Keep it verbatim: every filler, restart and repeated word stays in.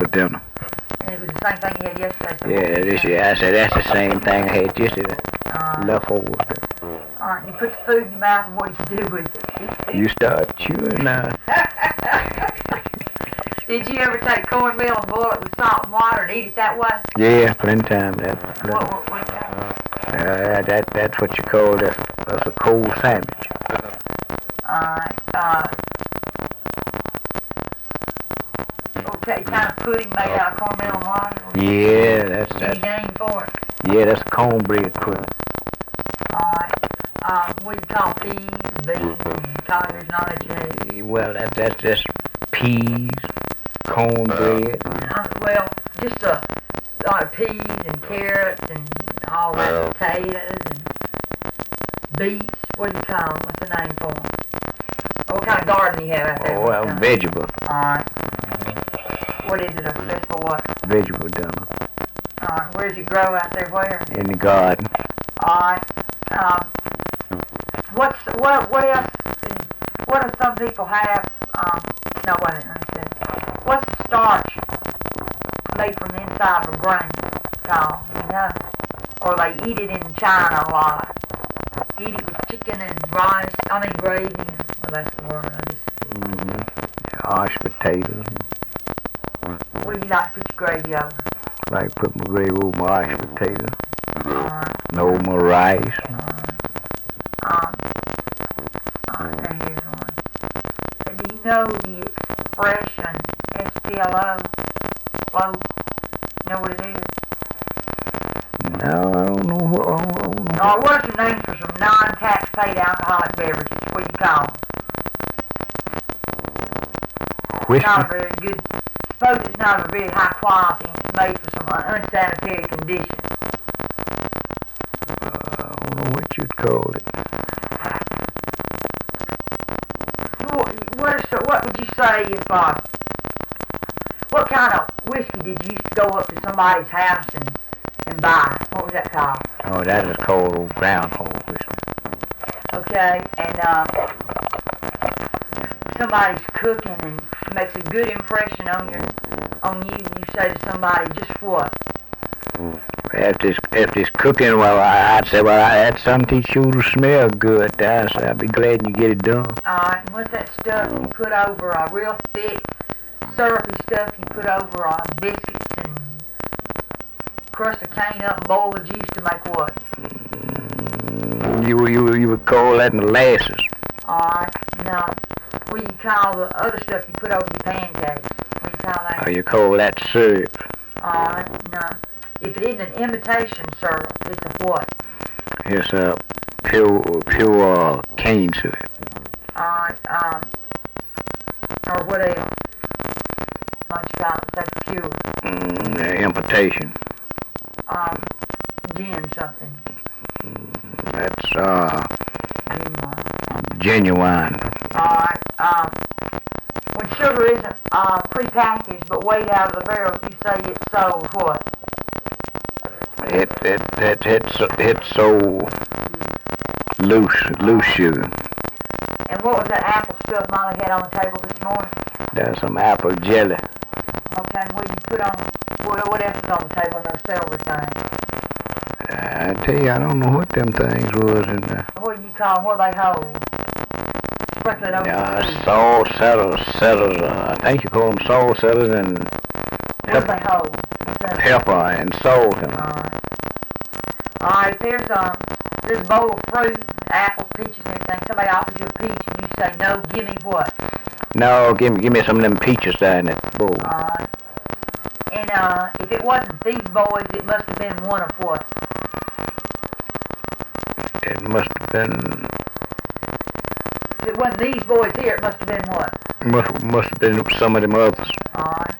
dinner. And it was the same thing you had yesterday. So Yeah, this yeah, I said that's the same thing I had yesterday. Uh, Left over. Alright, you put the food in your mouth and what did you do with it? You start chewing now. Did you ever take cornmeal and boil it with salt and water and eat it that way? Yeah, plenty time. That, that, What, what, what that? uh, that that's what you call that. That's a cold sandwich. Alright, uh, okay, kind of pudding made out of cornmeal and water? Yeah, that's Any that's name for it? yeah, that's cornbread pudding. Alright, uh, what do you call peas, beans, and collards and all that you had? Well, that that's just peas, cornbread. Uh, well, just a lot of peas and carrots and all that, potatoes and beets. What do you call them? What's the name for them? What kind of garden do you have out there? Oh, well, vegetable, Alright. What is it? A festival what? vegetable dinner Alright. Where does it grow out there? Where? in the garden. Alright. Um, what's, what, what else, what do some people have, um, no, wait a minute, let me see. What's the starch made from the inside of a grain called, you know? Or they eat it in China a lot. Eat it with chicken and rice, I mean gravy, and, well that's the word, I just, Mm-hmm. Mashed potatoes. what do you like to put your gravy over? Like put my gravy over my mashed potatoes. Alright, No more rice. alright. Um, alright, now here's one. Do you know the expression S P L O? Flow? You know what it is? No, I don't know what. I don't know. Oh, what are some names for some non-tax paid alcoholic beverages? What do you call them? Whiskey. Not very good. Suppose it's not of a very high quality and it's made for some un- unsanitary conditions. Uh, I don't know what you'd call it. What, what, are, so- what would you say if, uh, what kind of whiskey did you used to go up to somebody's house and, and buy? What was that called? Oh, that is called old groundhog whiskey. Okay, and, uh, somebody's cooking and makes a good impression on your, on you, and you say to somebody, just what? After it's, after it's cooking, well, I, I'd say, well, I had something to you to smell good. I said, I'd be glad you get it done. Alright, and what's that stuff you put over a real thick, syrupy stuff you put over uh, biscuits and crush a cane up and boil the juice to make what? Mm, You, you, you would call that molasses. Alright, now, what do you call the other stuff you put over your pancakes? What do you call Or that? you call that syrup. Alright, now, if it isn't an imitation syrup, it's a what? It's a pure, pure uh, cane syrup. Alright, um, or what else? What you call it? That's pure. Mm, uh, importation. Um, gin something. That's uh, Genuine. genuine. Alright, um, when sugar isn't uh, prepackaged but weighed out of the barrel, you say it's sold what? It, it, it, it's, it's so loose, loose sugar. And what was that apple stuff Molly had on the table this morning? There's some apple jelly. Okay, and what did you put on, what, what else was on the table in those celery things? I tell you, I don't know what them things was in there. What do you call them, what they hold? Sprinkle it over the Uh, food. salt cellars, cellars, uh, I think you call them salt cellars and What do they hold? What's that? pepper and salt in them. Alright. Alright, there's um there's a bowl of fruit, apples, peaches and everything. Somebody offers you a peach and you say, no, give me what? No, give me, give me some of them peaches there in that bowl. Alright. And uh if it wasn't these boys, it must have been one of what? It must have been, If it wasn't these boys here, it must have been what? must, must have been some of them others. Alright.